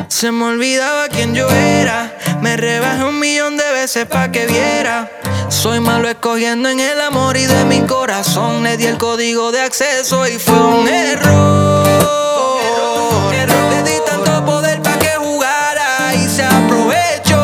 Se me olvidaba quién yo era. Me rebajé 1.000.000 de veces pa' que viera. Soy malo escogiendo en el amor y de mi corazón le di el código de acceso y fue un error. Le di tanto poder pa' que jugara y se aprovechó.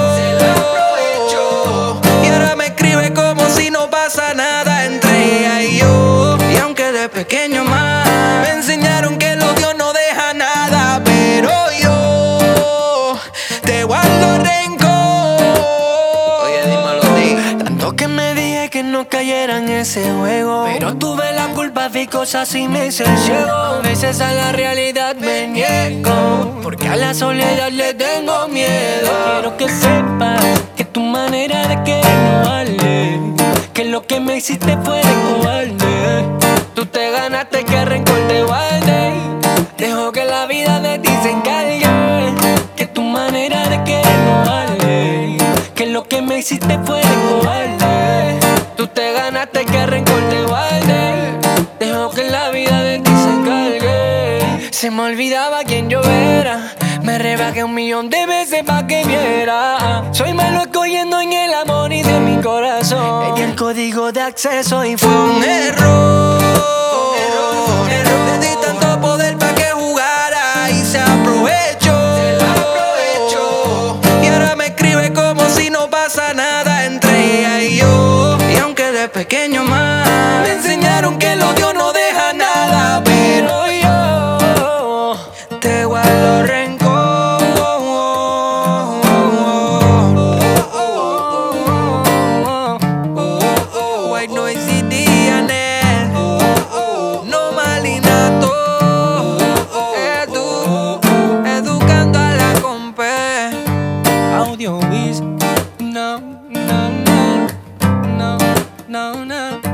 Y ahora me escribe como si no pasa nada entre ella y yo. Y aunque de pequeño más me enseñaron que el odio no deja nada, pero yo te guardo rencor. Oye, dímelo, di. Tanto que me dije que no cayera en ese juego, pero tuve la culpa, vi cosas y me hice el ciego. A veces a la realidad me niego, porque a la soledad le tengo miedo. Quiero que sepas que tu manera de querer no vale, que lo que me hiciste fue de cobarde. Tú te ganaste que rencor te guarde. Dejo que la vida de ti se encargue, que tu manera de querer no vale, que lo que me hiciste fue de cobarde. Tú te ganaste que rencor te guarde. Dejo que la vida de ti se encargue. Se me olvidaba quién yo era. Me rebajé 1.000.000 de veces pa' que viera. Soy malo escogiendo en el amor y de mi corazón le di el código de acceso y fue un error. Le di tanto poder pa' que jugara y se aprovechó. Y ahora me escribe como si no pasa nada entre ella y yo. Y aunque de pequeño más me enseñaron que el odio no deja nada, pero yo te guardo rencor. White Noise y Dianet, no malinato. Educando a la compe. Audio Wiz, no, no, no, no, no, no.